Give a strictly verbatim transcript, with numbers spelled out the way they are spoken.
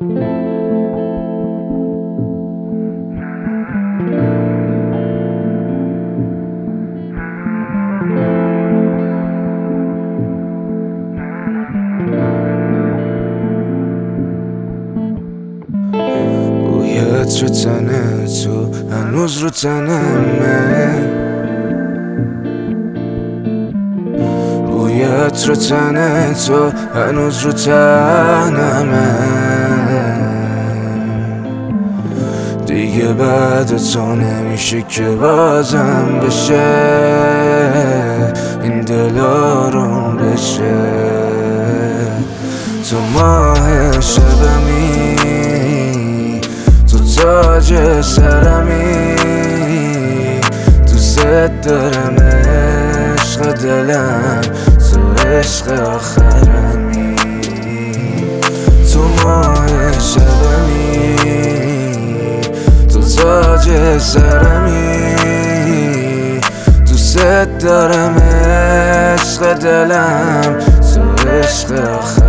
روی تنه تو هنوز رو تنمه، روی عطر تنه تو هنوز رو تنمه. دیگه بعد تو نمیشه که بازم بشه این دل آروم بشه. تو ماه شبمی، تو تاج سرمی، دوست دارم عشق دلم، تو عشق آخرمی. تو ماه شبمی، تو تاج سرمی، دوست دارم عشق دلم، تو عشق آخرمی.